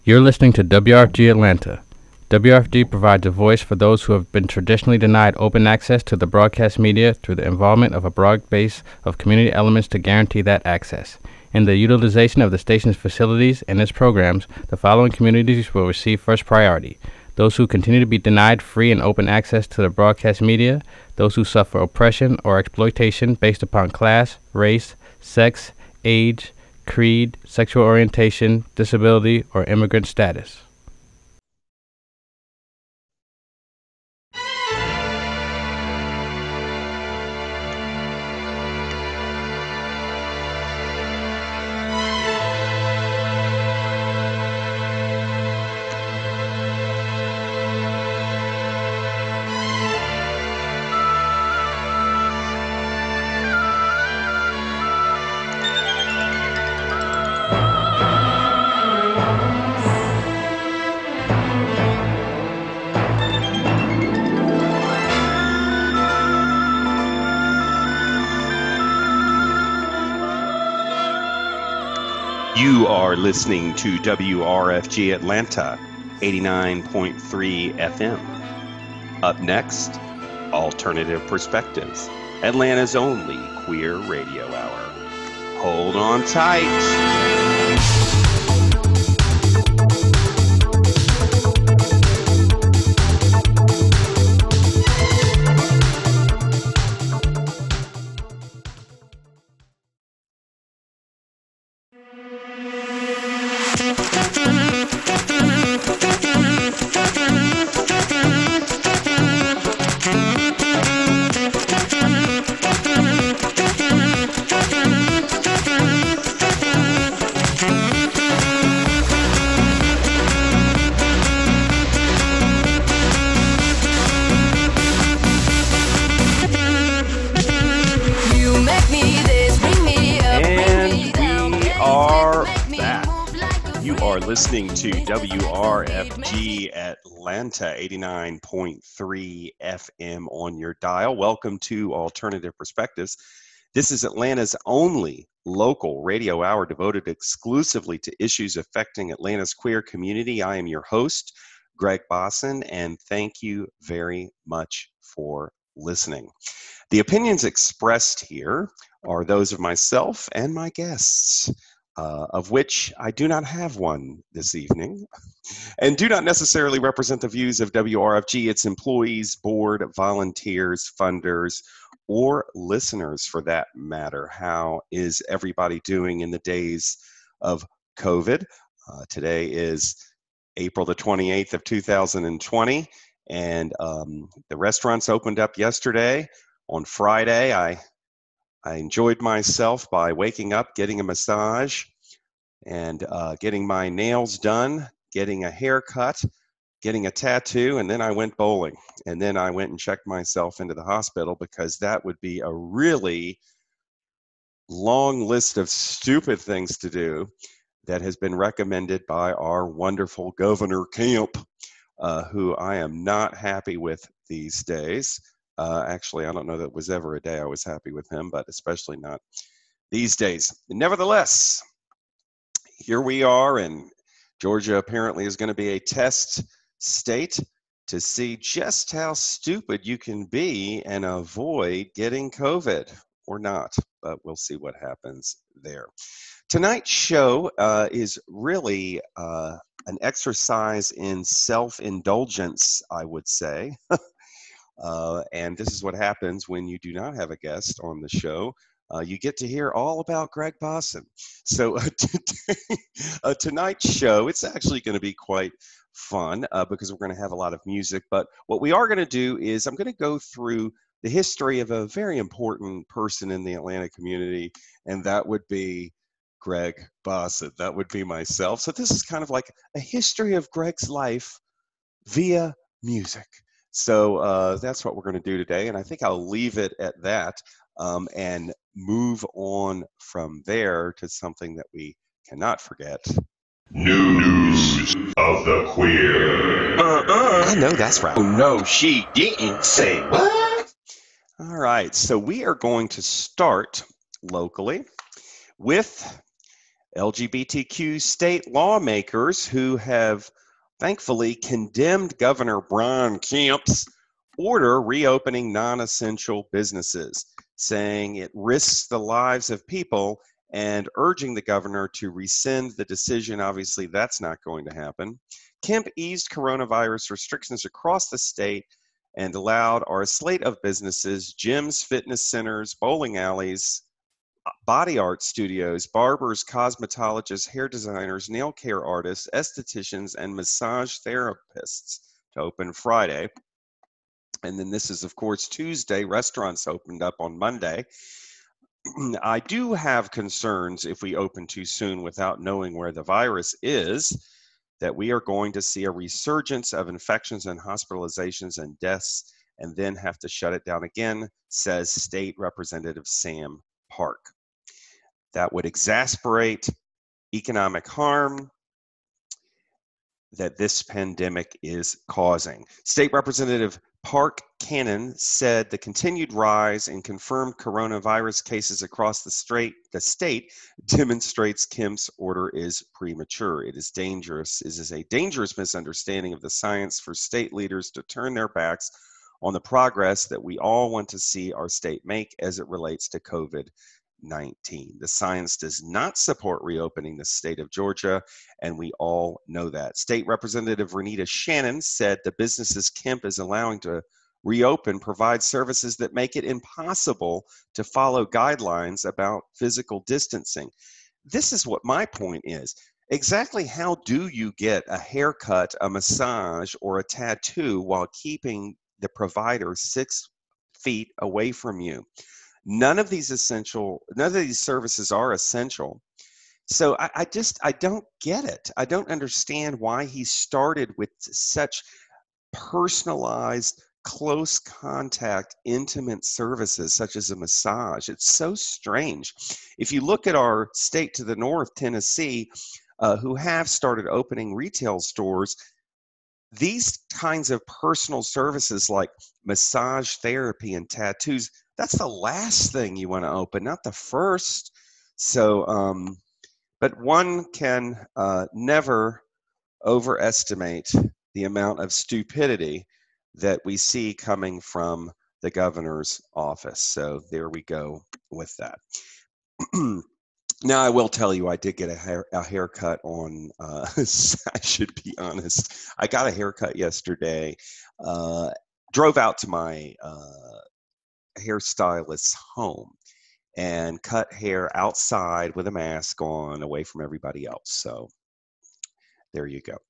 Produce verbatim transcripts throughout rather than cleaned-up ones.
You're listening to W R F G Atlanta. W R F G provides a voice for those who have been traditionally denied open access to the broadcast media through the involvement of a broad base of community elements to guarantee that access. In the utilization of the station's facilities and its programs, the following communities will receive first priority: those who continue to be denied free and open access to the broadcast media, those who suffer oppression or exploitation based upon class, race, sex, age, creed, sexual orientation, disability, or immigrant status. You are listening to W R F G Atlanta, eighty-nine point three F M. Up next, Alternative Perspectives, Atlanta's only queer radio hour. Hold on tight. Listening to W R F G Atlanta, eighty-nine point three F M on your dial. Welcome to Alternative Perspectives. This is Atlanta's only local radio hour devoted exclusively to issues affecting Atlanta's queer community. I am your host, Greg Bosson, and thank you very much for listening. The opinions expressed here are those of myself and my guests. Uh, of which I do not have one this evening, and do not necessarily represent the views of W R F G, its employees, board, volunteers, funders, or listeners for that matter. How is everybody doing in the days of COVID? Uh, today is April the twenty-eighth of two thousand twenty, and um, the restaurants opened up yesterday. On Friday, I I enjoyed myself by waking up, getting a massage, and uh, getting my nails done, getting a haircut, getting a tattoo, and then I went bowling. And then I went and checked myself into the hospital because that would be a really long list of stupid things to do that has been recommended by our wonderful Governor Kemp, uh, who I am not happy with these days. Uh, actually, I don't know that was ever a day I was happy with him, but especially not these days. Nevertheless, here we are, and Georgia apparently is going to be a test state to see just how stupid you can be and avoid getting COVID or not, but we'll see what happens there. Tonight's show uh, is really uh, an exercise in self-indulgence, I would say. Uh, and this is what happens when you do not have a guest on the show. Uh, you get to hear all about Greg Bosson. So uh, today, uh, tonight's show, it's actually going to be quite fun uh, because we're going to have a lot of music. But what we are going to do is I'm going to go through the history of a very important person in the Atlanta community, and that would be Greg Bosson. That would be myself. So this is kind of like a history of Greg's life via music. So uh, that's what we're going to do today, and I think I'll leave it at that um, and move on from there to something that we cannot forget. News of the queer. Uh-uh. I know that's right. Oh, no, she didn't say what? All right, so we are going to start locally with L G B T Q state lawmakers who have thankfully condemned Governor Brian Kemp's order reopening non-essential businesses, saying it risks the lives of people and urging the governor to rescind the decision. Obviously, that's not going to happen. Kemp eased coronavirus restrictions across the state and allowed our slate of businesses, gyms, fitness centers, bowling alleys, body art studios, barbers, cosmetologists, hair designers, nail care artists, estheticians, and massage therapists to open Friday. And then this is, of course, Tuesday. Restaurants opened up on Monday. I do have concerns if we open too soon without knowing where the virus is, that we are going to see a resurgence of infections and hospitalizations and deaths and then have to shut it down again, says State Representative Sam Park. That would exasperate economic harm that this pandemic is causing. State Representative Park Cannon said the continued rise in confirmed coronavirus cases across the, straight, the state demonstrates Kemp's order is premature. It is dangerous. It is a dangerous misunderstanding of the science for state leaders to turn their backs on the progress that we all want to see our state make as it relates to COVID nineteen. The science does not support reopening the state of Georgia, and we all know that. State Representative Renita Shannon said the businesses Kemp is allowing to reopen provide services that make it impossible to follow guidelines about physical distancing. This is what my point is. Exactly how do you get a haircut, a massage, or a tattoo while keeping the provider six feet away from you? None of these essential, none of these services are essential. So I, I just, I don't get it. I don't understand why he started with such personalized, close contact, intimate services such as a massage. It's so strange. If you look at our state to the north, Tennessee, uh, who have started opening retail stores, these kinds of personal services like massage therapy and tattoos, that's the last thing you want to open, not the first. So, um, but one can uh, never overestimate the amount of stupidity that we see coming from the governor's office. So there we go with that. Now, I will tell you, I did get a, hair, a haircut on, uh, I should be honest, I got a haircut yesterday, uh, drove out to my uh, hairstylist's home and cut hair outside with a mask on, away from everybody else. So there you go.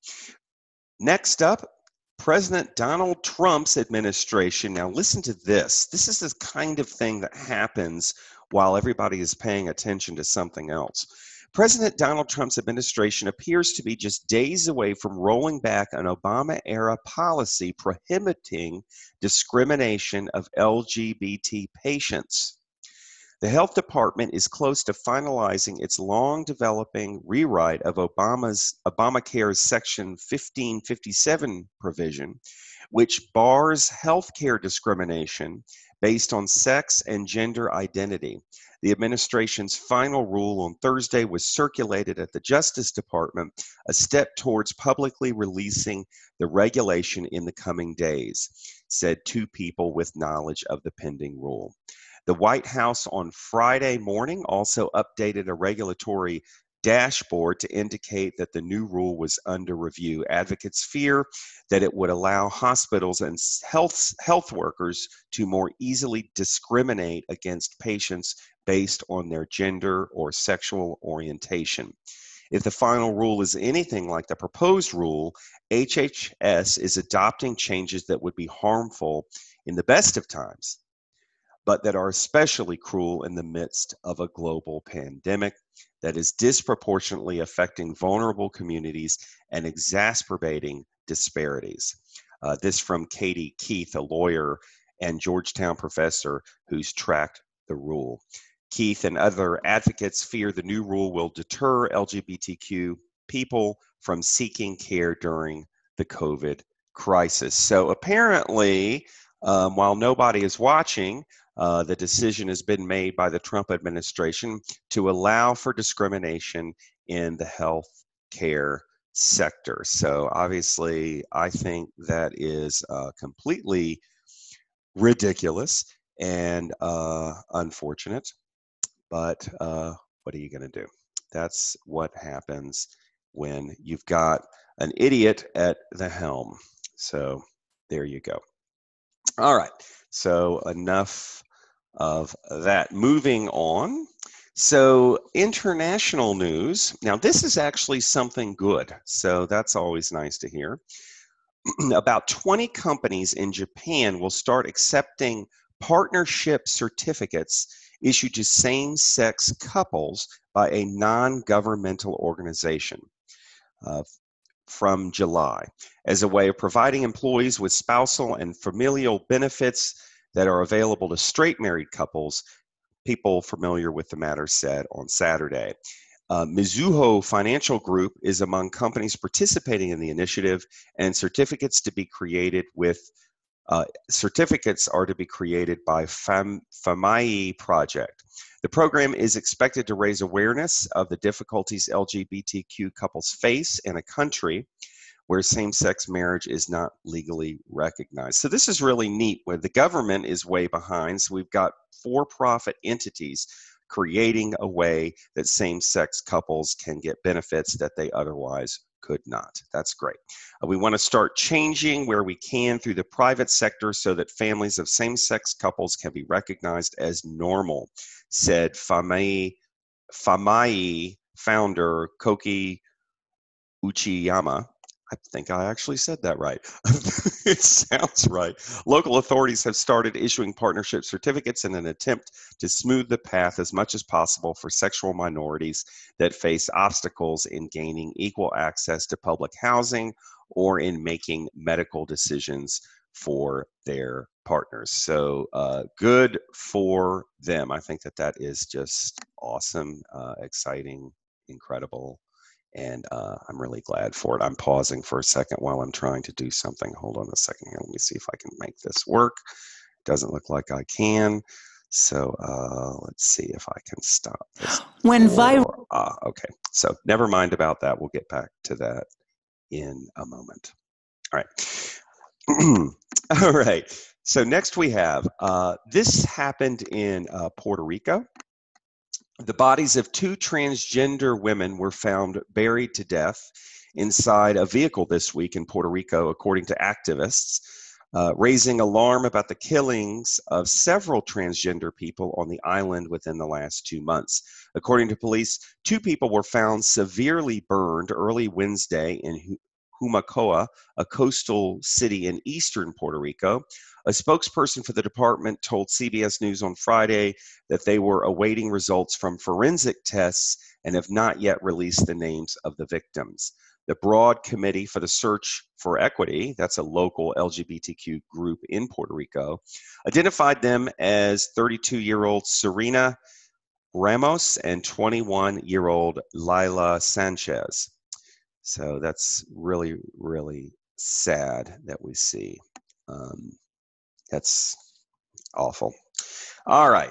Next up, President Donald Trump's administration. Now listen to this. This is the kind of thing that happens while everybody is paying attention to something else. President Donald Trump's administration appears to be just days away from rolling back an Obama-era policy prohibiting discrimination of L G B T patients. The health department is close to finalizing its long-developing rewrite of Obama's Obamacare's Section fifteen fifty-seven provision, which bars healthcare discrimination based on sex and gender identity. The administration's final rule on Thursday was circulated at the Justice Department, a step towards publicly releasing the regulation in the coming days, said two people with knowledge of the pending rule. The White House on Friday morning also updated a regulatory dashboard to indicate that the new rule was under review. Advocates fear that it would allow hospitals and health, health workers to more easily discriminate against patients based on their gender or sexual orientation. If the final rule is anything like the proposed rule, H H S is adopting changes that would be harmful in the best of times, but that are especially cruel in the midst of a global pandemic that is disproportionately affecting vulnerable communities and exacerbating disparities. Uh, this from Katie Keith, a lawyer and Georgetown professor who's tracked the rule. Keith and other advocates fear the new rule will deter L G B T Q people from seeking care during the COVID crisis. So apparently, um, while nobody is watching, Uh, the decision has been made by the Trump administration to allow for discrimination in the health care sector. So obviously, I think that is uh, completely ridiculous and uh, unfortunate. But uh, what are you going to do? That's what happens when you've got an idiot at the helm. So there you go. All right. So enough of that. Moving on. So international news. Now, this is actually something good. So that's always nice to hear. About twenty companies in Japan will start accepting partnership certificates issued to same-sex couples by a non-governmental organization uh, from July as a way of providing employees with spousal and familial benefits that are available to straight married couples. People familiar with the matter said on Saturday. Uh, Mizuho Financial Group is among companies participating in the initiative, and certificates to be created with uh, certificates are to be created by Fam- Famai Project. The program is expected to raise awareness of the difficulties L G B T Q couples face in a country where same-sex marriage is not legally recognized. So this is really neat, where the government is way behind. So we've got for-profit entities creating a way that same-sex couples can get benefits that they otherwise could not. That's great. Uh, we want to start changing where we can through the private sector so that families of same-sex couples can be recognized as normal, said Famai, Famai founder Koki Uchiyama. I think I actually said that right. It sounds right. Local authorities have started issuing partnership certificates in an attempt to smooth the path as much as possible for sexual minorities that face obstacles in gaining equal access to public housing or in making medical decisions for their partners. So uh, good for them. I think that that is just awesome, uh, exciting, incredible. And uh, I'm really glad for it. I'm pausing for a second while I'm trying to do something. Hold on a second here. Let me see if I can make this work. Doesn't look like I can. So uh, let's see if I can stop this. When viral. Ah, okay. So never mind about that. We'll get back to that in a moment. All right. All right. So next we have, uh, this happened in uh, Puerto Rico. The bodies of two transgender women were found buried to death inside a vehicle this week in Puerto Rico, according to activists, uh, raising alarm about the killings of several transgender people on the island within the last two months. According to police, two people were found severely burned early Wednesday in Humacao, a coastal city in eastern Puerto Rico. A spokesperson for the department told C B S News on Friday that they were awaiting results from forensic tests and have not yet released the names of the victims. The Broad Committee for the Search for Equity, that's a local L G B T Q group in Puerto Rico, identified them as thirty-two-year-old Serena Ramos and twenty-one-year-old Lila Sanchez. So that's really, really sad that we see. Um, that's awful. All right.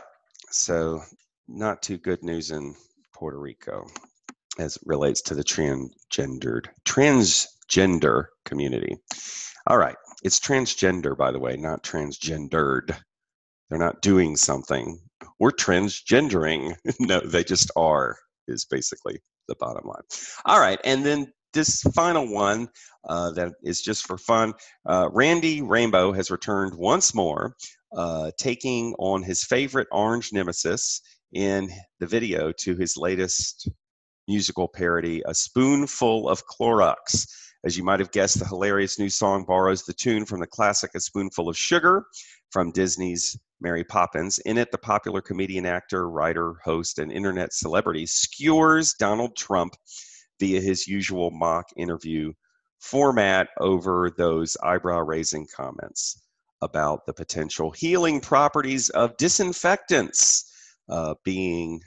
So not too good news in Puerto Rico as it relates to the transgendered, transgender community. All right. It's transgender, by the way, not transgendered. They're not doing something. We're transgendering. No, they just are, is basically the bottom line. All right. And then this final one uh, that is just for fun. Uh, Randy Rainbow has returned once more, uh, taking on his favorite orange nemesis in the video to his latest musical parody, A Spoonful of Clorox. As you might have guessed, the hilarious new song borrows the tune from the classic A Spoonful of Sugar from Disney's Mary Poppins. In it, the popular comedian, actor, writer, host, and internet celebrity skewers Donald Trump via his usual mock interview format over those eyebrow-raising comments about the potential healing properties of disinfectants uh, being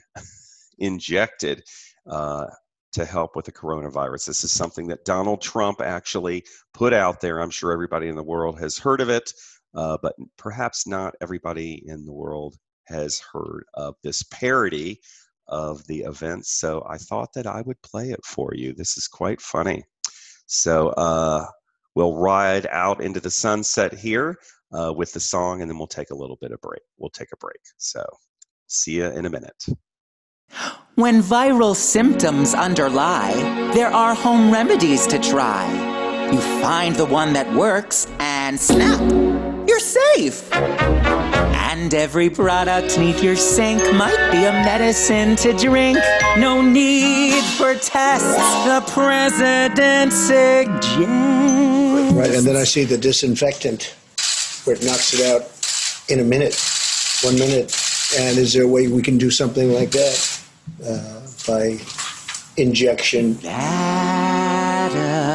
injected uh, to help with the coronavirus. This is something that Donald Trump actually put out there. I'm sure everybody in the world has heard of it, uh, but perhaps not everybody in the world has heard of this parody of the events. So I thought that I would play it for you. This is quite funny. So uh, we'll ride out into the sunset here uh, with the song, and then we'll take a little bit of break. We'll take a break. So see you in a minute. When viral symptoms underlie, there are home remedies to try. You find the one that works and snap, you're safe. And every product neath your sink might be a medicine to drink. No need for tests, the president suggests. Right, and then I see the disinfectant where it knocks it out in a minute, one minute. And is there a way we can do something like that uh, by injection? That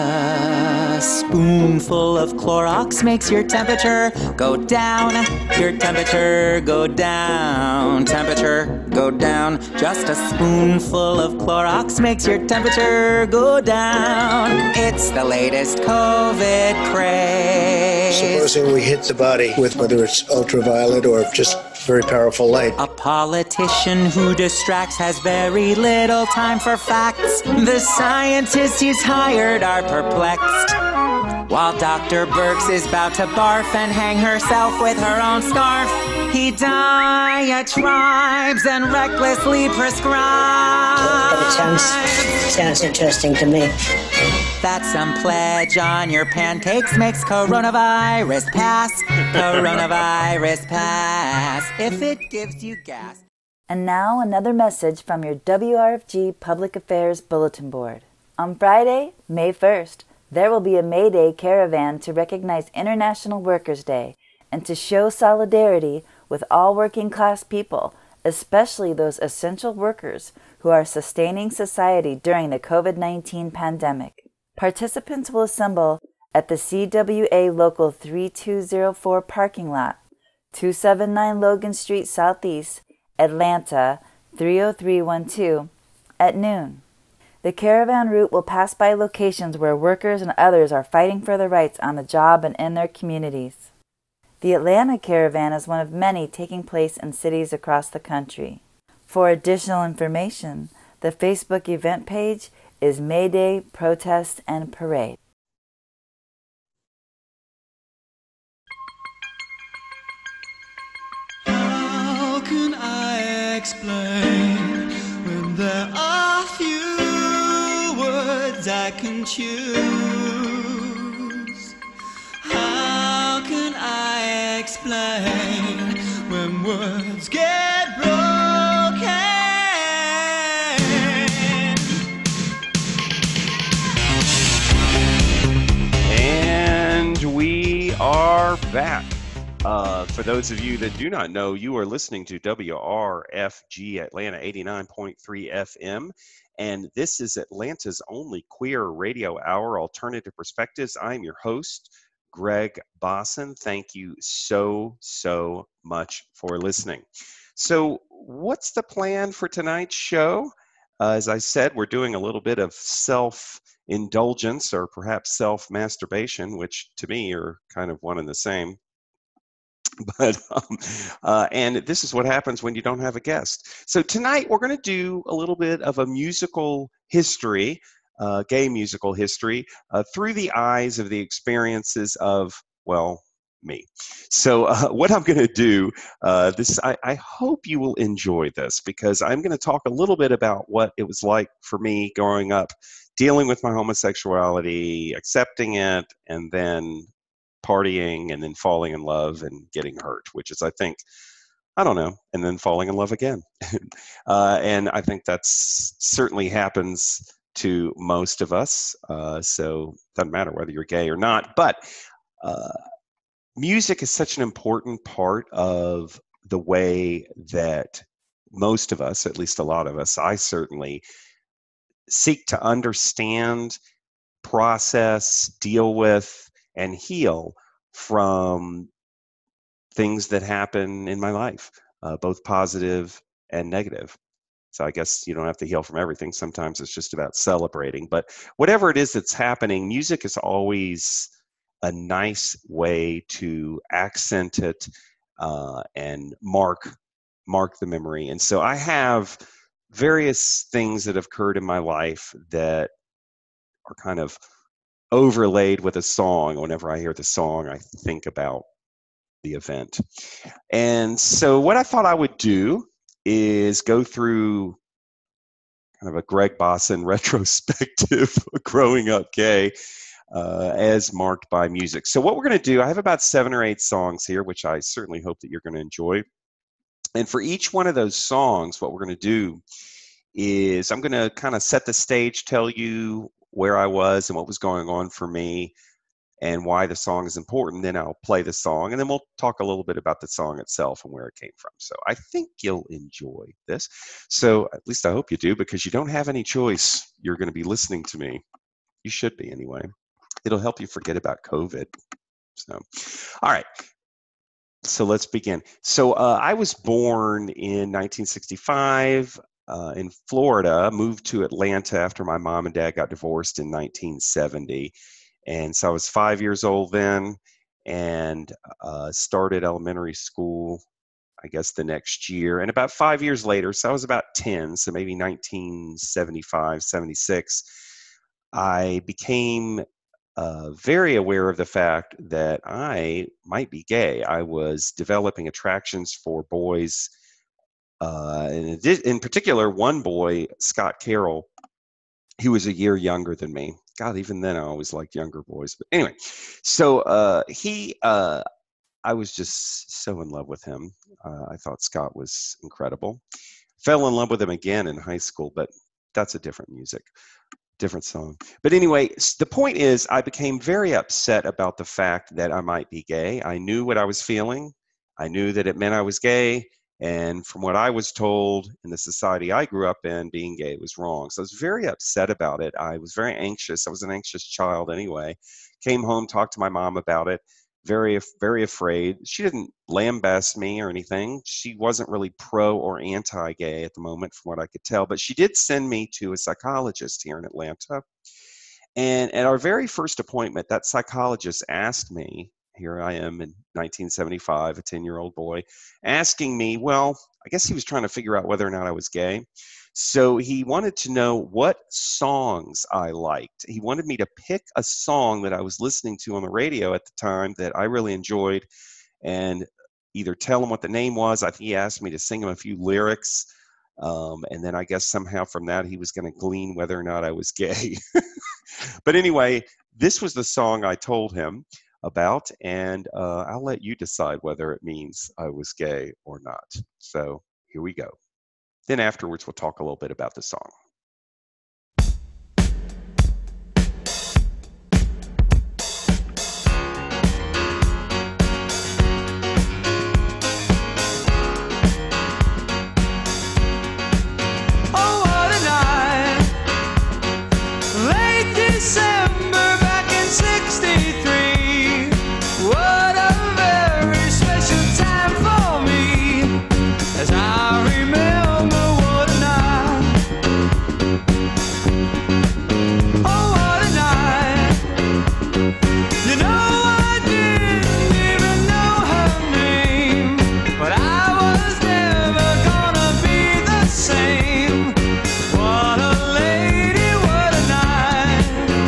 a spoonful of Clorox makes your temperature go down. Your temperature go down. Temperature go down. Just a spoonful of Clorox makes your temperature go down. It's the latest COVID craze. Supposing we hit the body with whether it's ultraviolet or just very powerful light. A politician who distracts has very little time for facts. The scientists he's hired are perplexed. While Doctor Burks is about to barf and hang herself with her own scarf, he diatribes and recklessly prescribes. But it sounds, sounds interesting to me. That some pledge on your pancakes makes coronavirus pass. Coronavirus pass. If it gives you gas. And now another message from your W R F G Public Affairs Bulletin Board. On Friday, May first, there will be a May Day caravan to recognize International Workers' Day and to show solidarity with all working class people, especially those essential workers who are sustaining society during the COVID nineteen pandemic. Participants will assemble at the C W A Local three two zero four parking lot, two seventy-nine Logan Street Southeast, Atlanta three oh three one two, at noon. The caravan route will pass by locations where workers and others are fighting for their rights on the job and in their communities. The Atlanta caravan is one of many taking place in cities across the country. For additional information, the Facebook event page is May Day Protest and Parade. How can I explain when there are few words I can choose? How can I explain when words get broken? Are back. Uh, for those of you that do not know, you are listening to W R F G Atlanta eighty-nine point three F M, and this is Atlanta's only queer radio hour, Alternative Perspectives. I'm your host, Greg Bosson. Thank you so, so much for listening. So what's the plan for tonight's show? Uh, as I said, we're doing a little bit of self indulgence or perhaps self-masturbation, which to me are kind of one and the same. But um, uh, and this is what happens when you don't have a guest. So tonight we're going to do a little bit of a musical history, uh, gay musical history, uh, through the eyes of the experiences of, well, me. So uh, what I'm going to do, uh, this I, I hope you will enjoy this, because I'm going to talk a little bit about what it was like for me growing up, dealing with my homosexuality, accepting it, and then partying, and then falling in love and getting hurt, which is, I think, I don't know, and then falling in love again. uh, and I think that's certainly happens to most of us. Uh, so it doesn't matter whether you're gay or not. But uh, music is such an important part of the way that most of us, at least a lot of us, I certainly seek to understand, process, deal with, and heal from things that happen in my life, uh, both positive and negative. So I guess you don't have to heal from everything. Sometimes it's just about celebrating. But whatever it is that's happening, music is always a nice way to accent it uh, and mark mark the memory. And so I have various things that have occurred in my life that are kind of overlaid with a song. Whenever I hear the song, I think about the event. And so what I thought I would do is go through kind of a Greg Bosson retrospective, growing up gay, uh, as marked by music. So what we're going to do, I have about seven or eight songs here, which I certainly hope that you're going to enjoy. And for each one of those songs, what we're going to do is I'm going to kind of set the stage, tell you where I was and what was going on for me and why the song is important. Then I'll play the song, and then we'll talk a little bit about the song itself and where it came from. So I think you'll enjoy this. So at least I hope you do, because you don't have any choice. You're going to be listening to me. You should be anyway. It'll help you forget about COVID. So, all right. So let's begin. So uh, I was born in nineteen sixty-five uh, in Florida, moved to Atlanta after my mom and dad got divorced in nineteen seventy. And so I was five years old then, and uh, started elementary school, I guess, the next year. And about five years later, so I was about ten, so maybe nineteen seventy-five, seventy-six, I became uh, very aware of the fact that I might be gay. I was developing attractions for boys, uh, in, in particular, one boy, Scott Carroll. He was a year younger than me. God, even then I always liked younger boys. But anyway, so uh, he, uh, I was just so in love with him. Uh, I thought Scott was incredible. Fell in love with him again in high school, but that's a different music, different song. But anyway, the point is I became very upset about the fact that I might be gay. I knew what I was feeling. I knew that it meant I was gay. And from what I was told in the society I grew up in, being gay was wrong. So I was very upset about it. I was very anxious. I was an anxious child anyway. Came home, talked to my mom about it. Very, very afraid. She didn't lambaste me or anything. She wasn't really pro or anti-gay at the moment, from what I could tell. But she did send me to a psychologist here in Atlanta. And at our very first appointment, that psychologist asked me, here I am in nineteen seventy-five, a ten-year-old boy, asking me, well, I guess he was trying to figure out whether or not I was gay. So he wanted to know what songs I liked. He wanted me to pick a song that I was listening to on the radio at the time that I really enjoyed and either tell him what the name was. I think he asked me to sing him a few lyrics. Um, and then I guess somehow from that he was going to glean whether or not I was gay. But anyway, this was the song I told him about, and uh, I'll let you decide whether it means I was gay or not. So here we go. Then afterwards, we'll talk a little bit about the song. Oh, what a night. Late December back in sixty-three. What a very special time for me, as I remember what a night. Oh, what a night. You know I didn't even know her name, but I was never gonna be the same. What a lady, what a night.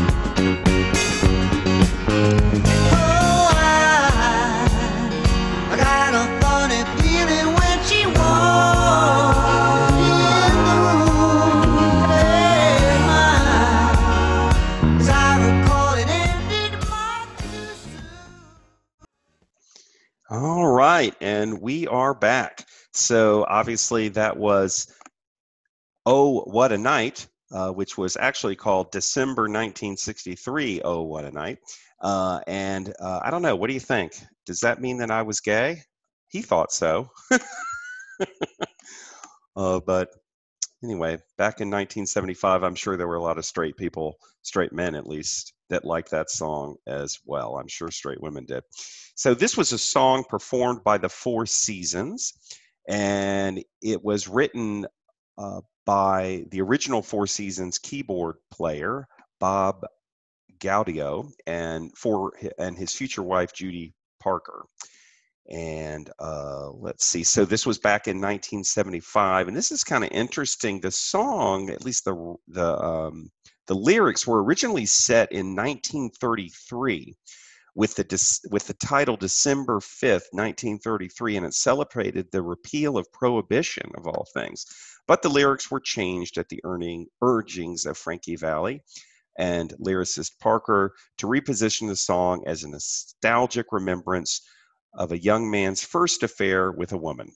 Oh, I, I got a funny feeling when she walked in the room. Hey, my, as I recall it ended much too soon. All right, and we are back. So obviously that was Oh, What a Night, uh, which was actually called December nineteen sixty-three, Oh, What a Night. Uh, and uh, I don't know, what do you think? Does that mean that I was gay? He thought so. uh, but anyway, back in nineteen seventy-five, I'm sure there were a lot of straight people, straight men at least, that liked that song as well. I'm sure straight women did. So this was a song performed by the Four Seasons, and it was written uh, by the original Four Seasons keyboard player, Bob Gaudio, and for and his future wife, Judy Parker. And uh, let's see. So this was back in nineteen seventy-five, and this is kind of interesting. The song, at least the the um, the lyrics, were originally set in nineteen thirty-three, with the dis- with the title December fifth, nineteen thirty-three, and it celebrated the repeal of prohibition of all things. But the lyrics were changed at the earning, urgings of Frankie Valli and lyricist Parker to reposition the song as a nostalgic remembrance of a young man's first affair with a woman,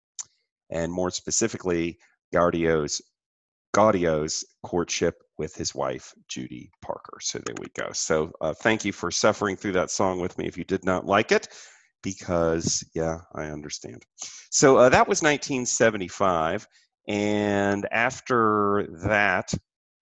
and more specifically, Gaudio's, Gaudio's courtship with his wife, Judy Parker. So there we go. So uh, thank you for suffering through that song with me if you did not like it, because, yeah, I understand. So uh, that was nineteen seventy-five, and after that,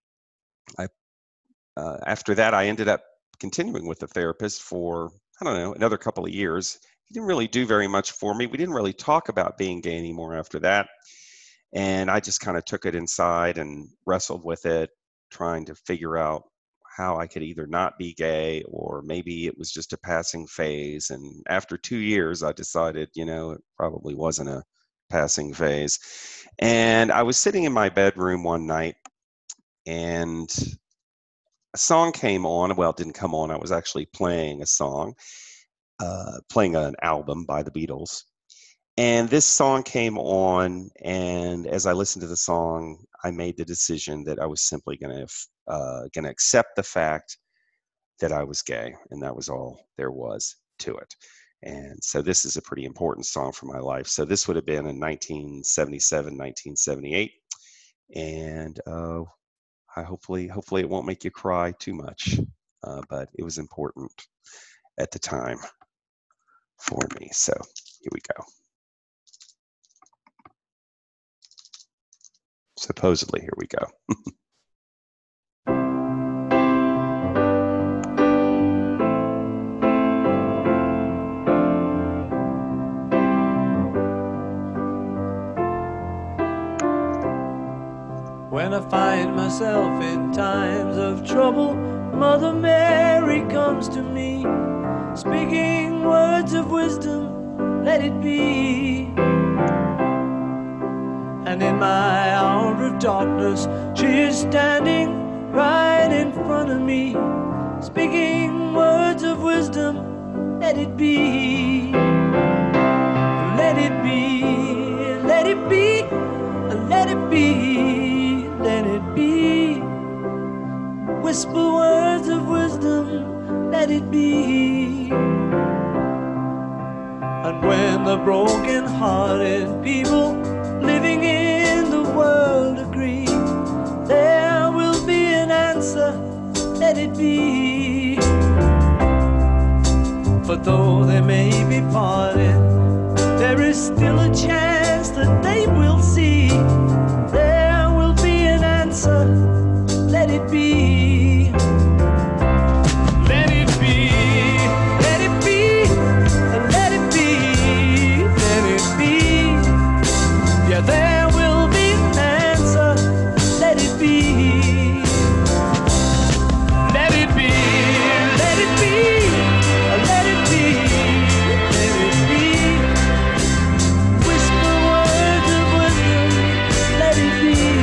I uh, after that, I ended up continuing with the therapist for, I don't know, another couple of years. He didn't really do very much for me. We didn't really talk about being gay anymore after that. And I just kind of took it inside and wrestled with it, trying to figure out how I could either not be gay or maybe it was just a passing phase. And after two years, I decided, you know, it probably wasn't a passing phase. And I was sitting in my bedroom one night and a song came on. Well, it didn't come on. I was actually playing a song. Uh, playing an album by the Beatles. And this song came on, and as I listened to the song, I made the decision that I was simply going to uh, going to accept the fact that I was gay, and that was all there was to it. And so this is a pretty important song for my life. So this would have been in nineteen seventy-seven, nineteen seventy-eight, and uh, I hopefully, hopefully it won't make you cry too much, uh, but it was important at the time for me. So here we go. Supposedly, here we go. When I find myself in times of trouble, Mother Mary comes to me, speaking words of wisdom, let it be. And in my hour of darkness, she is standing right in front of me, speaking words of wisdom, let it be. Let it be, let it be, let it be, let it be. Whisper words of wisdom, let it be. And when the broken-hearted people living in the world agree, there will be an answer, let it be. For though they may be parted, there is still a chance that they will see. There will be an answer, let it be. Let it be, let it be, let it be, let it be. Yeah, there will be an answer, let it be. Let it be, let it be, let it be, let it be. Whisper words of wisdom, let it be.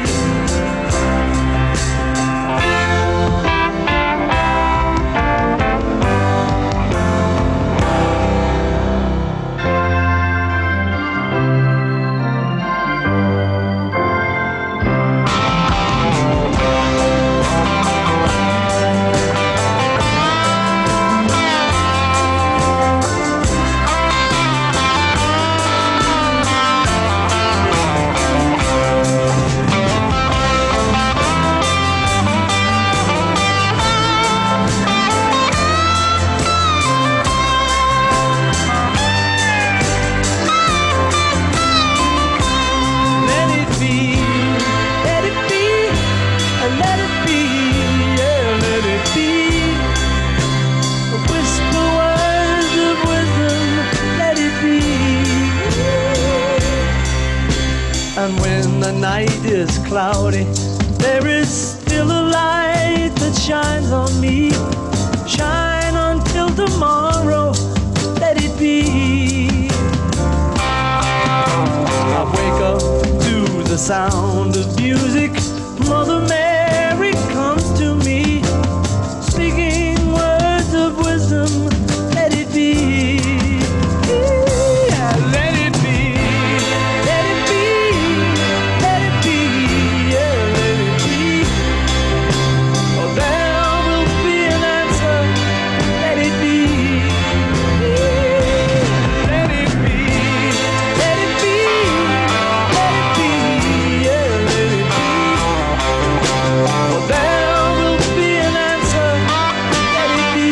And when the night is cloudy, there is still a light that shines on me. Shine until tomorrow, let it be. sound of music, Mother Mary comes to me, speaking words of wisdom. Let it be. Yeah, let it be. Let it be. Let it be. Yeah, let it be. Oh, there will be an answer. Let it be. Let it be. Let it be. Let it be. Yeah, let it be. Oh, there will be an answer. Let it be.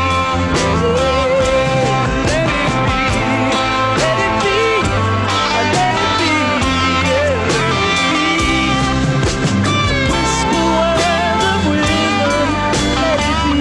Let it be. Let it be. Let it be. Yeah, let it be. Whisper words of wisdom. Let it be.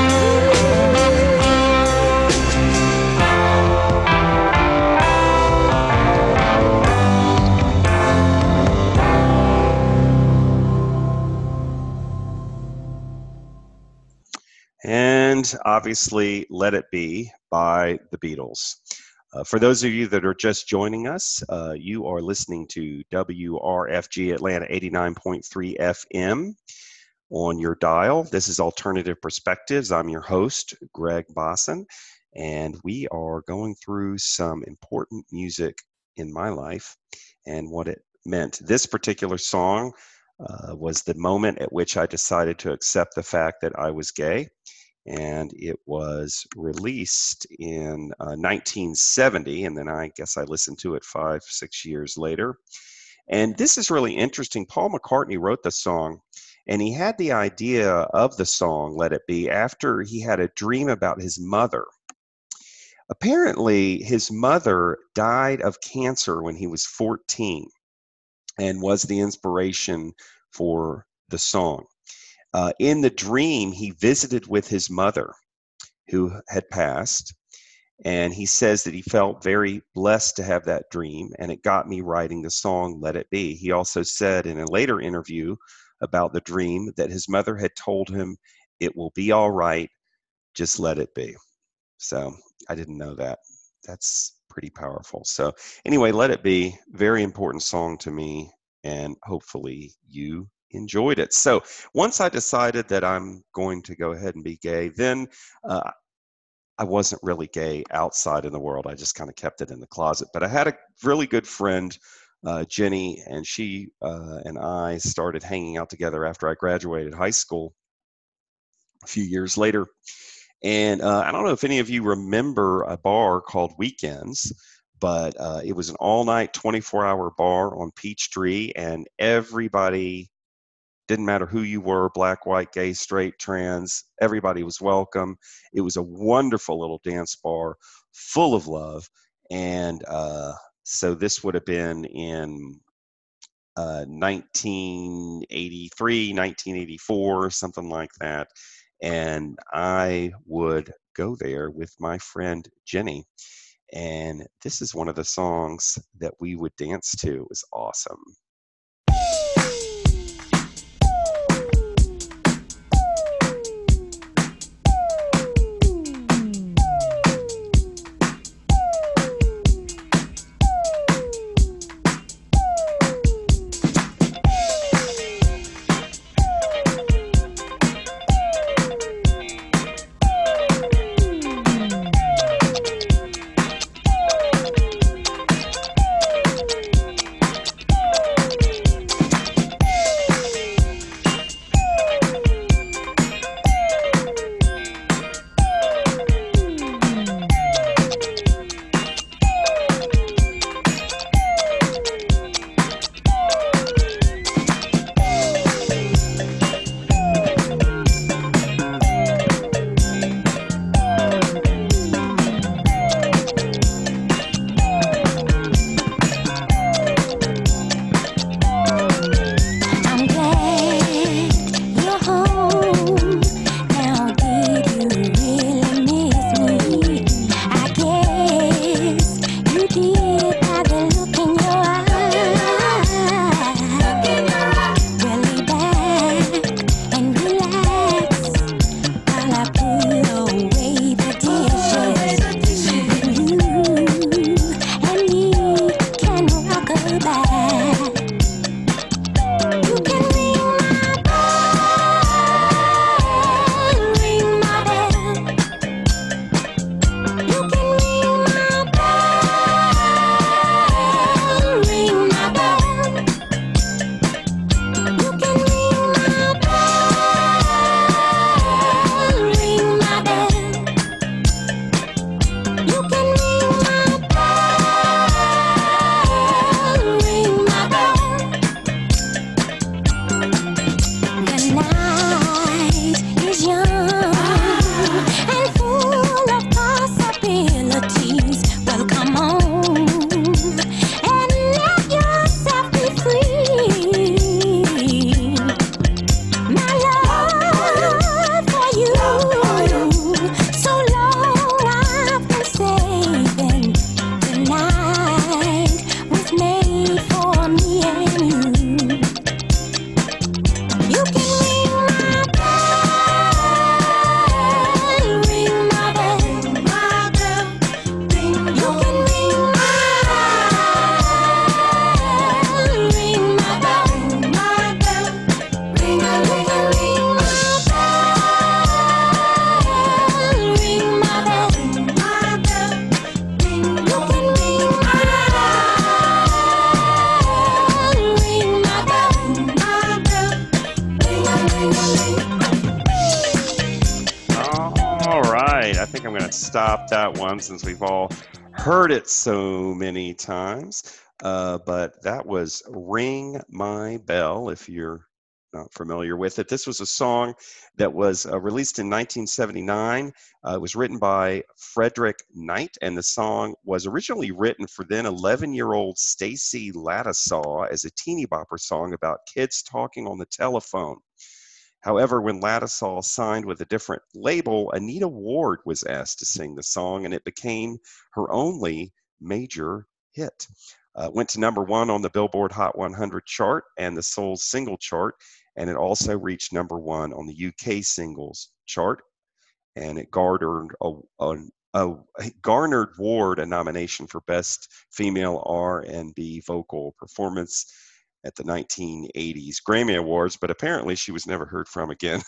And obviously, Let It Be by the Beatles. Uh, for those of you that are just joining us, uh, you are listening to W R F G Atlanta eighty-nine point three F M on your dial. This is Alternative Perspectives. I'm your host, Greg Bosson, and we are going through some important music in my life and what it meant. This particular song uh, was the moment at which I decided to accept the fact that I was gay. And it was released in uh, nineteen seventy, and then I guess I listened to it five, six years later. And this is really interesting. Paul McCartney wrote the song, and he had the idea of the song, Let It Be, after he had a dream about his mother. Apparently, his mother died of cancer when he was fourteen and was the inspiration for the song. Uh, in the dream, he visited with his mother, who had passed, and he says that he felt very blessed to have that dream, and it got me writing the song, Let It Be. He also said in a later interview about the dream that his mother had told him, it will be all right, just let it be. So I didn't know that. That's pretty powerful. So anyway, Let It Be, very important song to me, and hopefully you enjoyed it. So once I decided that I'm going to go ahead and be gay, then uh, I wasn't really gay outside in the world. I just kind of kept it in the closet. But I had a really good friend, uh, Jenny, and she uh, and I started hanging out together after I graduated high school a few years later. And uh, I don't know if any of you remember a bar called Weekends, but uh, it was an all-night, twenty-four hour bar on Peachtree, and everybody, didn't matter who you were, black, white, gay, straight, trans, everybody was welcome. It was a wonderful little dance bar full of love. And uh, so this would have been in uh, nineteen eighty-three, nineteen eighty-four, something like that. And I would go there with my friend Jenny. And this is one of the songs that we would dance to. It was awesome. right. I think I'm going to stop that one since we've all heard it so many times. Uh, but that was Ring My Bell, if you're not familiar with it. This was a song that was uh, released in nineteen seventy-nine. Uh, it was written by Frederick Knight, and the song was originally written for then eleven-year-old Stacy Lattisaw as a teeny bopper song about kids talking on the telephone. However, when Lattisaw signed with a different label, Anita Ward was asked to sing the song, and it became her only major hit. Uh, went to number one on the Billboard Hot one hundred chart and the Soul single chart, and it also reached number one on the U K singles chart, and it garnered a, a, a garnered Ward a nomination for Best Female R and B Vocal Performance at the nineteen eighties Grammy Awards, but apparently she was never heard from again.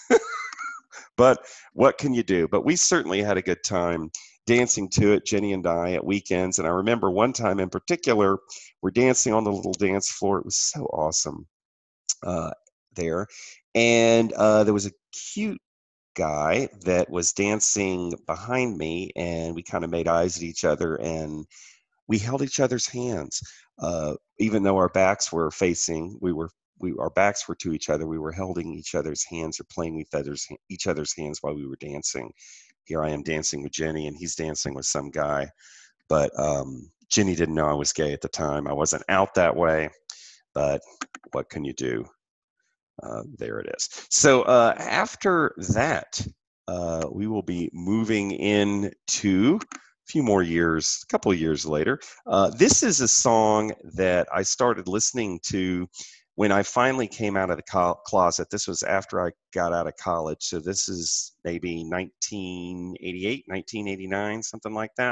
But what can you do? But we certainly had a good time dancing to it, Jenny and I, at weekends. And I remember one time in particular, we're dancing on the little dance floor. It was so awesome uh, there. And uh, there was a cute guy that was dancing behind me, and we kind of made eyes at each other, and we held each other's hands. Uh, even though our backs were facing, we were we our backs were to each other. We were holding each other's hands or playing with others, each other's hands while we were dancing. Here I am dancing with Jenny, and he's dancing with some guy. But um, Jenny didn't know I was gay at the time. I wasn't out that way, but what can you do? Uh, there it is. So uh, after that, uh, we will be moving into a few more years, a couple of years later. Uh, this is a song that I started listening to when I finally came out of the co- closet. This was after I got out of college. So this is maybe nineteen eighty-eight, nineteen eighty-nine, something like that.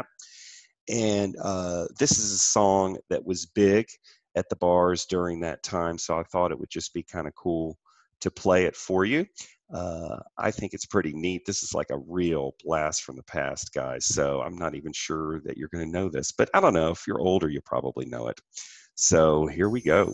And uh, this is a song that was big at the bars during that time. So I thought it would just be kind of cool to play it for you. Uh, I think it's pretty neat. This is like a real blast from the past, guys. So I'm not even sure that you're going to know this, but I don't know. If you're older, you probably know it. So here we go.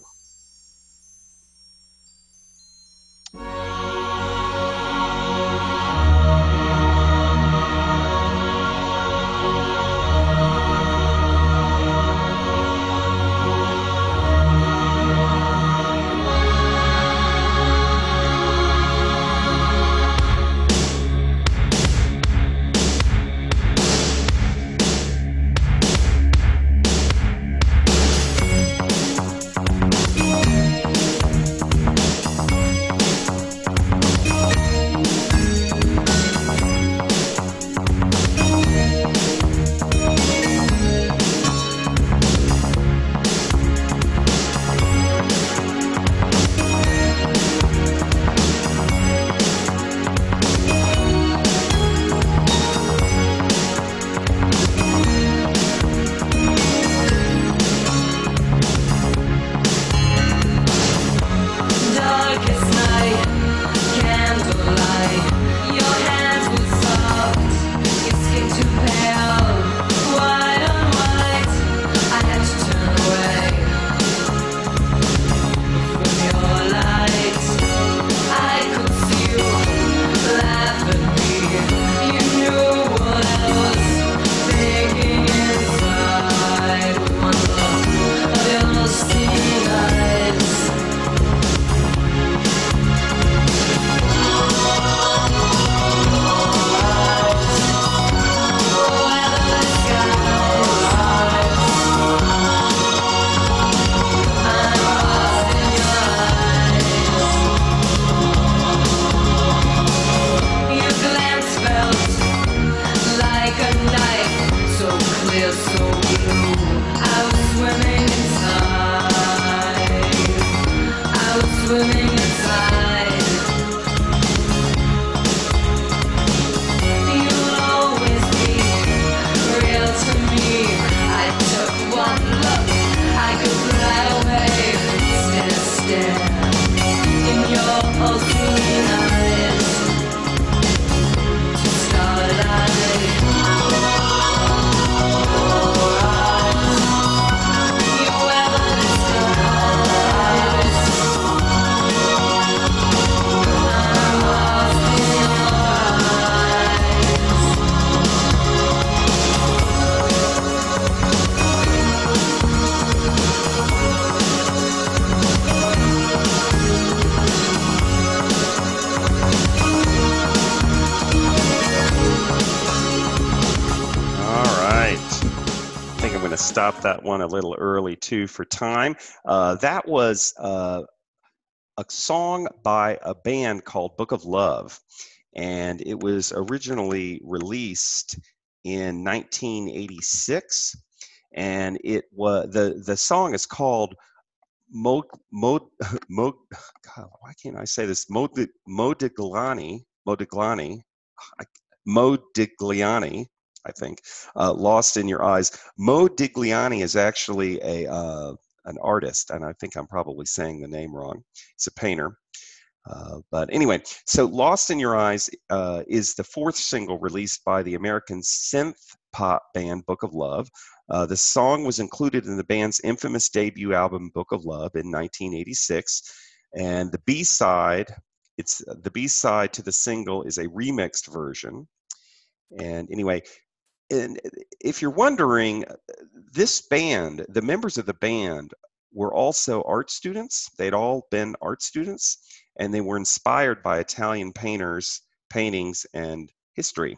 stop that one a little early too for time. Uh, that was uh, a song by a band called Book of Love, and it was originally released in nineteen eighty-six, and it was the the song is called Mo Mo Mo. God, why can't I say this? Mod Modigliani Modigliani I- Modigliani. I think, uh, Lost in Your Eyes. Modigliani is actually a uh, an artist, and I think I'm probably saying the name wrong. He's a painter. Uh, but anyway, so Lost in Your Eyes uh, is the fourth single released by the American synth pop band Book of Love. Uh, the song was included in the band's infamous debut album Book of Love in nineteen eighty-six, and the B-side, it's the B-side to the single is a remixed version. And anyway, and if you're wondering, this band, the members of the band were also art students. They'd all been art students, and they were inspired by Italian painters, paintings, and history.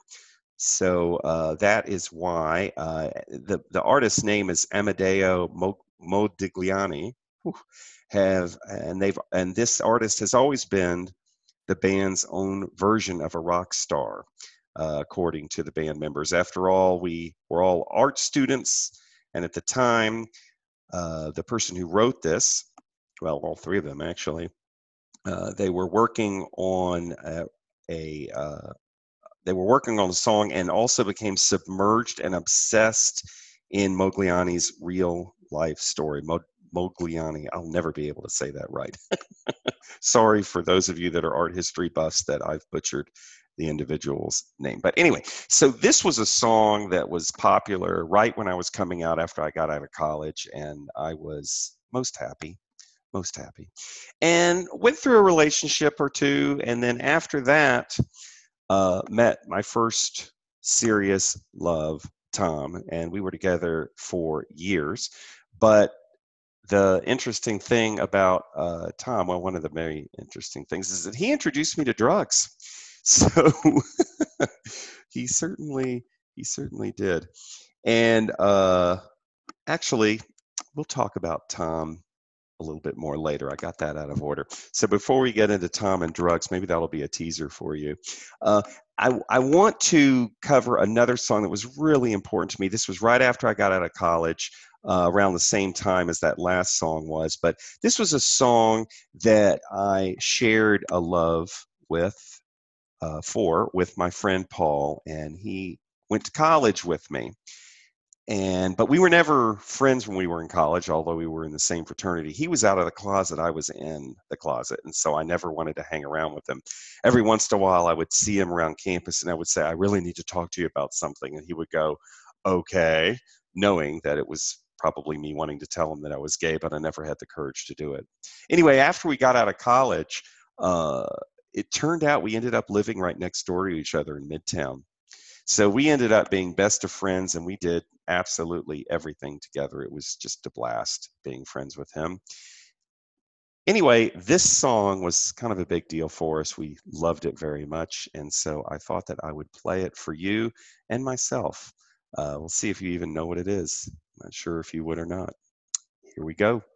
So uh, that is why uh, the the artist's name is Amadeo Mo- Modigliani. Whew, have and they've and this artist has always been the band's own version of a rock star. Uh, according to the band members. After all, we were all art students, and at the time, uh, the person who wrote this, well, all three of them actually, uh, they were working on a, a uh, they were working on a song and also became submerged and obsessed in Modigliani's real life story. Mod- Modigliani, I'll never be able to say that right. Sorry for those of you that are art history buffs that I've butchered the individual's name. But anyway, so this was a song that was popular right when I was coming out after I got out of college, and I was most happy, most happy. And went through a relationship or two, and then after that, uh, met my first serious love, Tom, and we were together for years. But the interesting thing about uh, Tom, well, one of the very interesting things is that he introduced me to drugs. So he certainly, he certainly did. And uh, actually, we'll talk about Tom a little bit more later. I got that out of order. So before we get into Tom and drugs, maybe that'll be a teaser for you. Uh, I, I want to cover another song that was really important to me. This was right after I got out of college, uh, around the same time as that last song was. But this was a song that I shared a love with, uh, for, with my friend Paul, and he went to college with me. And but we were never friends when we were in college, although we were in the same fraternity. He was out of the closet, I was in the closet, and so I never wanted to hang around with him. Every once in a while, I would see him around campus, and I would say, I really need to talk to you about something. And he would go, okay, knowing that it was probably me wanting to tell him that I was gay, but I never had the courage to do it. Anyway, after we got out of college, uh, it turned out we ended up living right next door to each other in Midtown. So we ended up being best of friends, and we did absolutely everything together. It was just a blast being friends with him. Anyway, this song was kind of a big deal for us. We loved it very much, and so I thought that I would play it for you and myself. Uh, we'll see if you even know what it is. I'm not sure if you would or not. Here we go.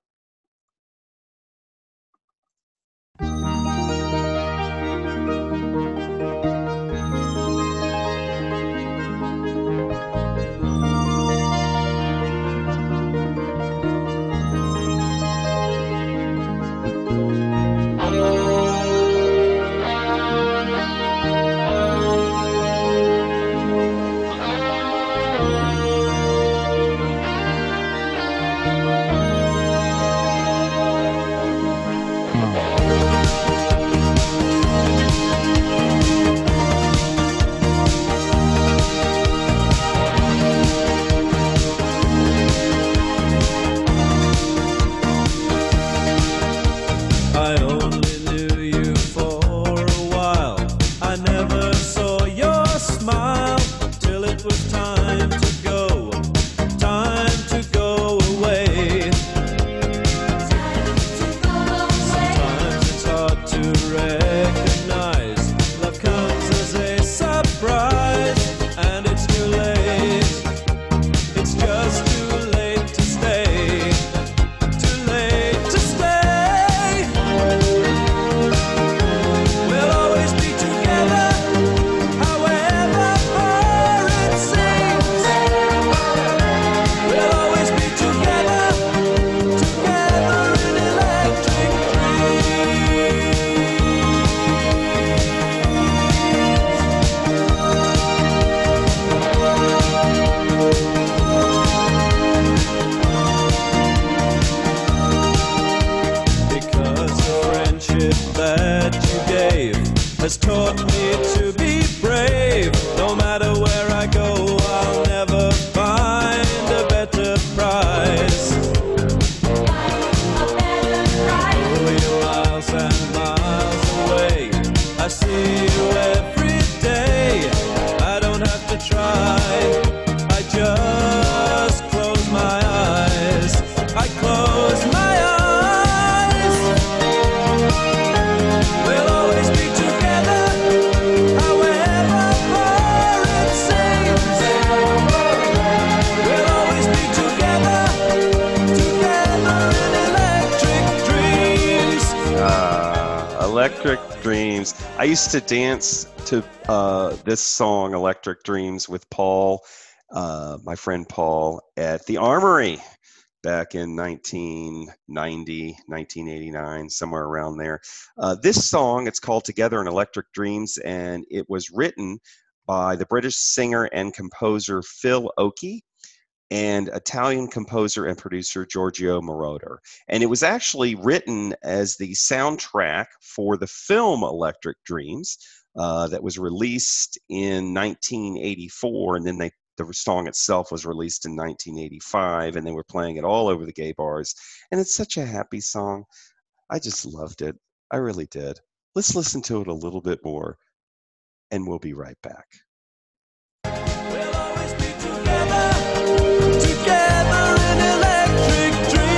Electric Dreams. I used to dance to uh, this song, Electric Dreams, with Paul, uh, my friend Paul, at the Armory back in nineteen ninety, nineteen eighty-nine, somewhere around there. Uh, this song, it's called Together in Electric Dreams, and it was written by the British singer and composer Phil Oakey and Italian composer and producer Giorgio Moroder. And it was actually written as the soundtrack for the film Electric Dreams uh, that was released in nineteen eighty-four, and then they the song itself was released in nineteen eighty-five, and they were playing it all over the gay bars. And it's such a happy song. I just loved it. I really did. Let's listen to it a little bit more, and we'll be right back. We'll always be together, together in electric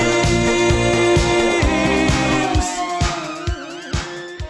dreams.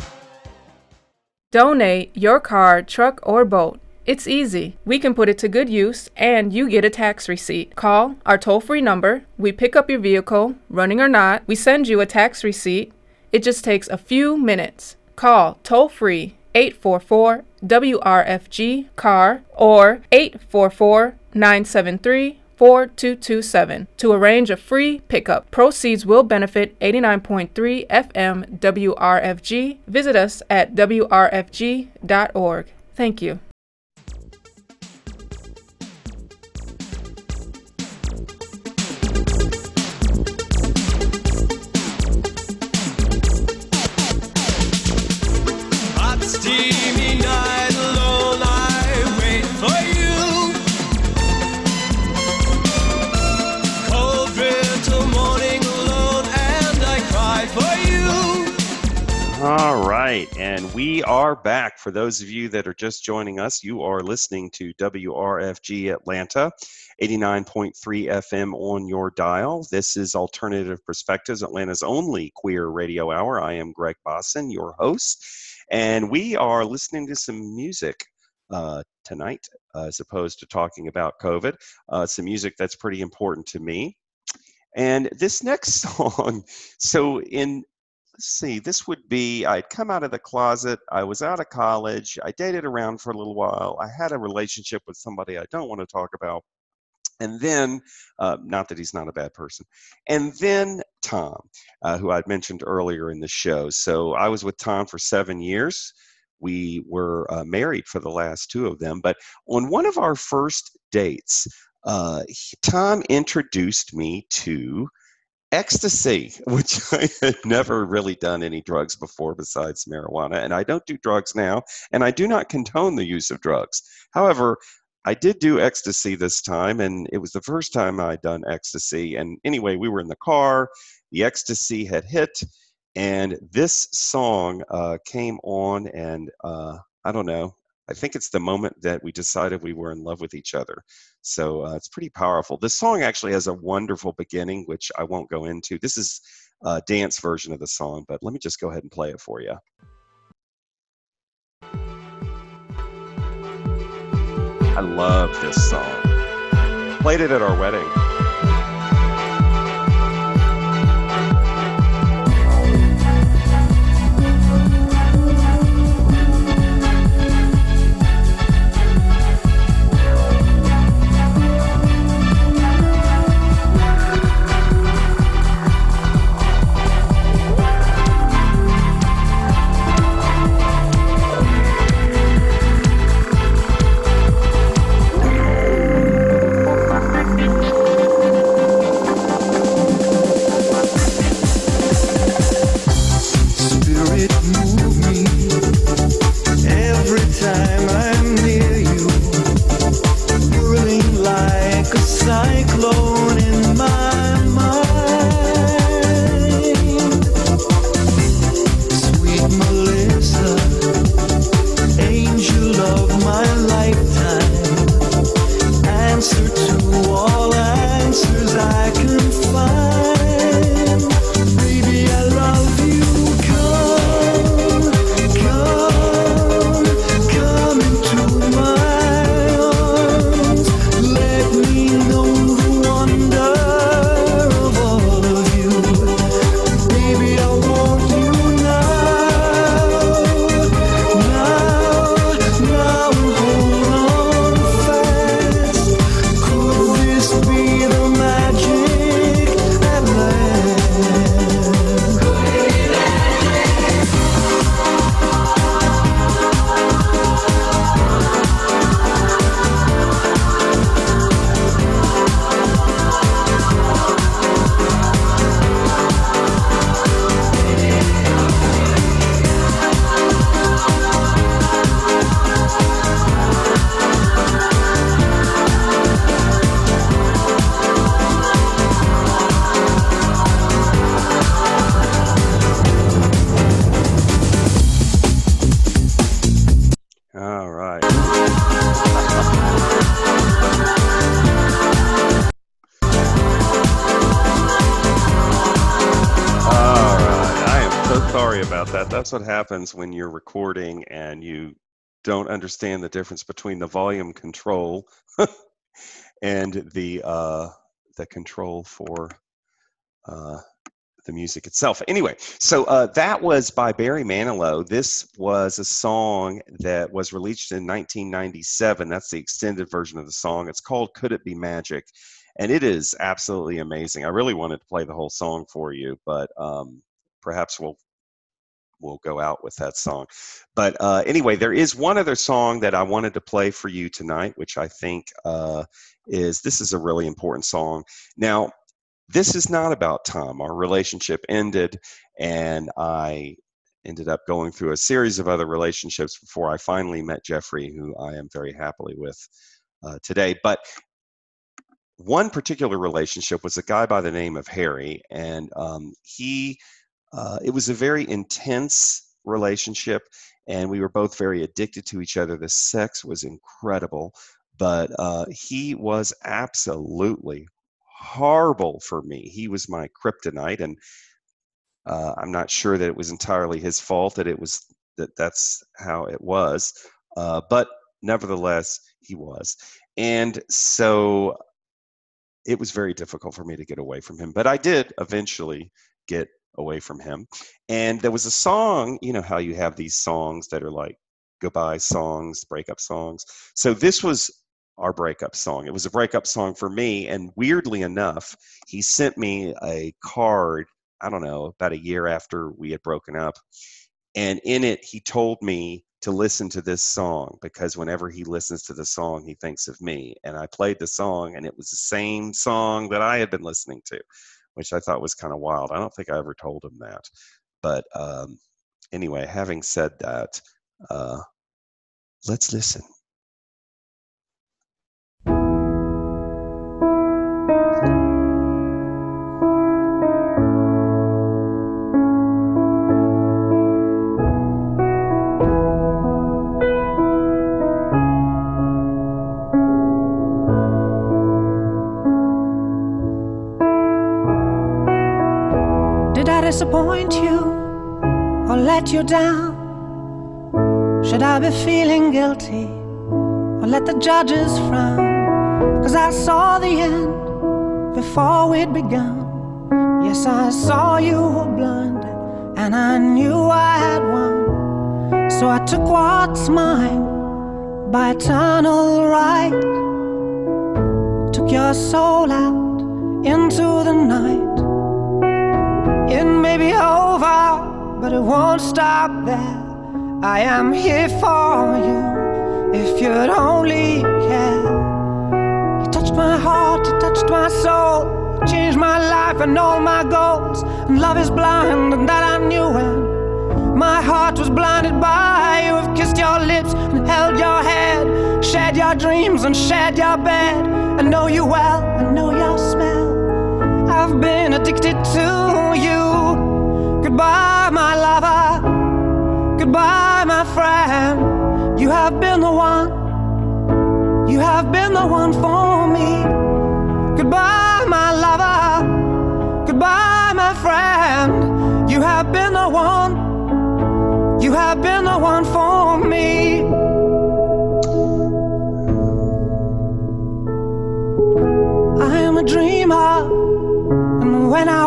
Donate your car, truck, or boat. It's easy. We can put it to good use, and you get a tax receipt. Call our toll-free number. We pick up your vehicle, running or not. We send you a tax receipt. It just takes a few minutes. Call toll-free eight four four W R F G C A R or eight four four, nine seven three, four two two seven to arrange a free pickup. Proceeds will benefit eighty-nine point three F M W R F G. Visit us at W R F G dot org. Thank you. Hot steamy night alone, I wait for you. Cold winter morning alone, and I cry for you. All right, and we are back. For those of you that are just joining us, you are listening to W R F G Atlanta, eighty-nine point three F M on your dial. This is Alternative Perspectives, Atlanta's only queer radio hour. I am Greg Bosson, your host, and we are listening to some music uh, tonight, uh, as opposed to talking about COVID. Uh, some music that's pretty important to me. And this next song, so in Let's see, this would be, I'd come out of the closet, I was out of college, I dated around for a little while, I had a relationship with somebody I don't want to talk about, and then, uh, not that he's not a bad person, and then Tom, uh, who I'd mentioned earlier in the show. So I was with Tom for seven years. We were uh, married for the last two of them, but on one of our first dates, uh, he, Tom introduced me to ecstasy, which I had never really done any drugs before besides marijuana, and I don't do drugs now, and I do not condone the use of drugs. However, I did do ecstasy this time, and it was the first time I'd done ecstasy. And anyway, we were in the car, the ecstasy had hit, and this song uh, came on, and uh, I don't know, I think it's the moment that we decided we were in love with each other. So uh, it's pretty powerful. This song actually has a wonderful beginning, which I won't go into. This is a dance version of the song, but let me just go ahead and play it for you. I love this song. Played it at our wedding. That's what happens when you're recording and you don't understand the difference between the volume control and the uh, the control for uh, the music itself. Anyway, so uh, that was by Barry Manilow. This was a song that was released in nineteen ninety-seven. That's the extended version of the song. It's called Could It Be Magic? And it is absolutely amazing. I really wanted to play the whole song for you, but um, perhaps we'll we'll go out with that song. But uh, anyway, there is one other song that I wanted to play for you tonight, which I think uh, is, this is a really important song. Now, this is not about Tom. Our relationship ended, and I ended up going through a series of other relationships before I finally met Jeffrey, who I am very happily with uh, today. But one particular relationship was a guy by the name of Harry, and um, he, uh, it was a very intense relationship, and we were both very addicted to each other. The sex was incredible, but uh, he was absolutely horrible for me. He was my kryptonite, and uh, I'm not sure that it was entirely his fault that it was that that's how it was, uh, but nevertheless, he was. And so it was very difficult for me to get away from him, but I did eventually get away from him. And there was a song, you know how you have these songs that are like goodbye songs, breakup songs. So this was our breakup song. It was a breakup song for me, and weirdly enough, he sent me a card, I don't know, about a year after we had broken up, and in it he told me to listen to this song because whenever he listens to the song, he thinks of me. And I played the song, and it was the same song that I had been listening to, which I thought was kind of wild. I don't think I ever told him that. But um, anyway, having said that, uh, let's listen. Disappoint you or let you down? Should I be feeling guilty or let the judges frown? Cause I saw the end before we'd begun. Yes, I saw you were blind and I knew I had won. So I took what's mine by eternal right, took your soul out into the night. It may be over, but it won't stop there. I am here for you, if you'd only care. You touched my heart, you touched my soul, you changed my life and all my goals. And love is blind, and that I knew when my heart was blinded by you. I've kissed your lips and held your head, shared your dreams and shared your bed. I know you well, I know your smell. I've been addicted to you. Goodbye, my lover. Goodbye, my friend. You have been the one. You have been the one for me. Goodbye, my lover. Goodbye, my friend. You have been the one. You have been the one for me. I am a dreamer. And when I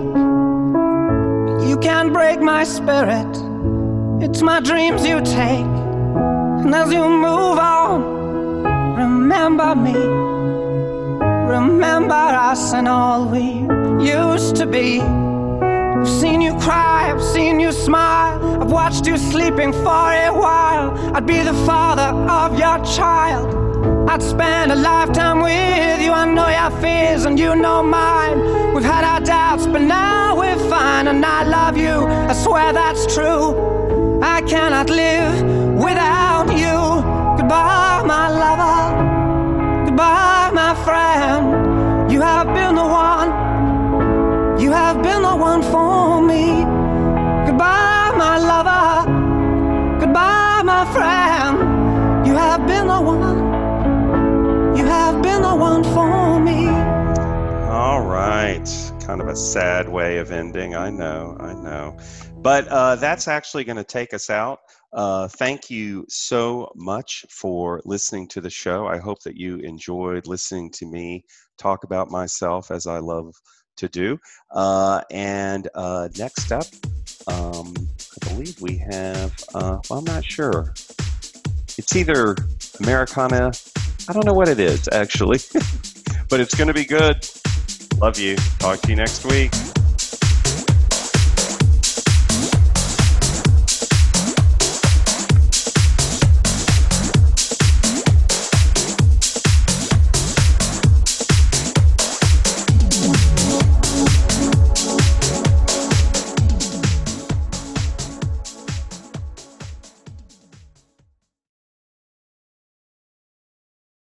wake, you can't break my spirit. It's my dreams you take. And as you move on, remember me. Remember us and all we used to be. I've seen you cry, I've seen you smile, I've watched you sleeping for a while. I'd be the father of your child. I'd spend a lifetime with you. I know your fears and you know mine. We've had our doubts, but now we're fine. And I love you, I swear that's true. I cannot live without you. Goodbye, my lover. Goodbye, my friend. You have been the one. You have been the one for me. Goodbye, my lover. Goodbye, my friend. You have been the one. You have been the one for me. All right. Kind of a sad way of ending. I know, I know. But uh, that's actually going to take us out. Uh, thank you so much for listening to the show. I hope that you enjoyed listening to me talk about myself as I love to do. Uh, and uh, next up, um, I believe we have, uh, well, I'm not sure. It's either Americana. I don't know what it is, actually. But it's going to be good. Love you. Talk to you next week.